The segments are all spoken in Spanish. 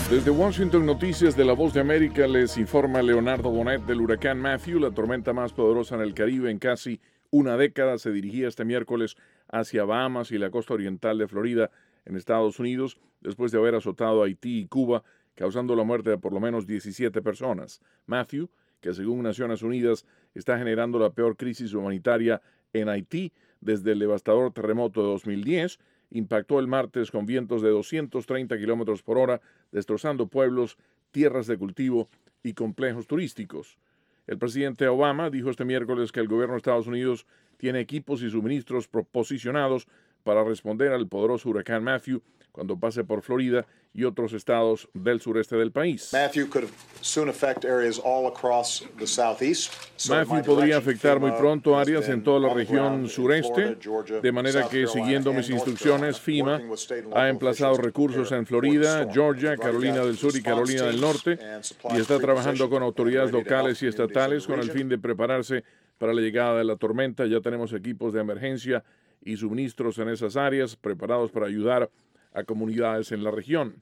Desde Washington, Noticias de La Voz de América, les informa Leonardo Bonet del huracán Matthew. La tormenta más poderosa en el Caribe en casi una década se dirigía este miércoles hacia Bahamas y la costa oriental de Florida en Estados Unidos, después de haber azotado Haití y Cuba, causando la muerte de por lo menos 17 personas. Matthew, que según Naciones Unidas está generando la peor crisis humanitaria en Haití desde el devastador terremoto de 2010, impactó el martes con vientos de 230 kilómetros por hora, destrozando pueblos, tierras de cultivo y complejos turísticos. El presidente Obama dijo este miércoles que el gobierno de Estados Unidos tiene equipos y suministros posicionados para responder al poderoso huracán Matthew cuando pase por Florida y otros estados del sureste del país. Matthew podría afectar muy pronto áreas en toda la región sureste, de manera que, siguiendo mis instrucciones, FEMA ha emplazado recursos en Florida, Georgia, Carolina del Sur y Carolina del Norte, y está trabajando con autoridades locales y estatales con el fin de prepararse para la llegada de la tormenta. Ya tenemos equipos de emergencia y suministros en esas áreas preparados para ayudar a comunidades en la región.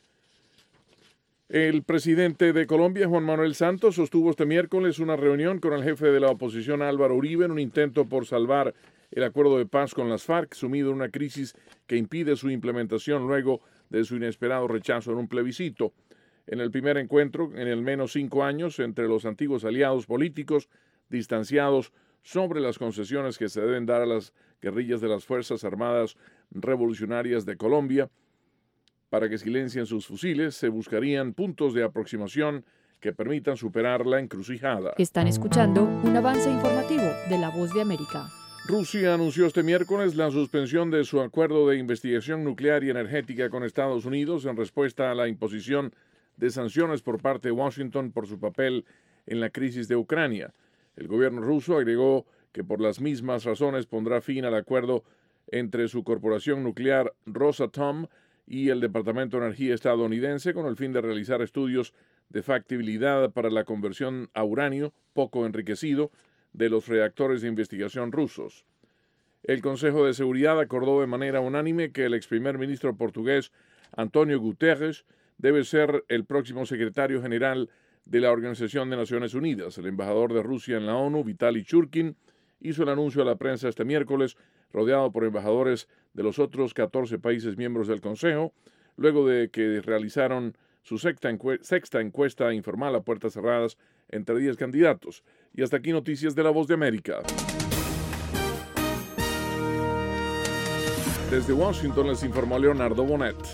El presidente de Colombia, Juan Manuel Santos, sostuvo este miércoles una reunión con el jefe de la oposición, Álvaro Uribe, en un intento por salvar el acuerdo de paz con las FARC, sumido en una crisis que impide su implementación luego de su inesperado rechazo en un plebiscito. En el primer encuentro, en al menos 5 años, entre los antiguos aliados políticos distanciados sobre las concesiones que se deben dar a las guerrillas de las Fuerzas Armadas Revolucionarias de Colombia para que silencien sus fusiles, se buscarían puntos de aproximación que permitan superar la encrucijada. Están escuchando un avance informativo de La Voz de América. Rusia anunció este miércoles la suspensión de su acuerdo de investigación nuclear y energética con Estados Unidos en respuesta a la imposición de sanciones por parte de Washington por su papel en la crisis de Ucrania. El gobierno ruso agregó que por las mismas razones pondrá fin al acuerdo entre su corporación nuclear Rosatom y el Departamento de Energía estadounidense con el fin de realizar estudios de factibilidad para la conversión a uranio poco enriquecido de los reactores de investigación rusos. El Consejo de Seguridad acordó de manera unánime que el ex primer ministro portugués António Guterres debe ser el próximo secretario general de la Organización de Naciones Unidas. El embajador de Rusia en la ONU, Vitaly Churkin, hizo el anuncio a la prensa este miércoles, rodeado por embajadores de los otros 14 países miembros del Consejo, luego de que realizaron su sexta encuesta informal a puertas cerradas entre 10 candidatos. Y hasta aquí Noticias de La Voz de América. Desde Washington les informó Leonardo Bonet.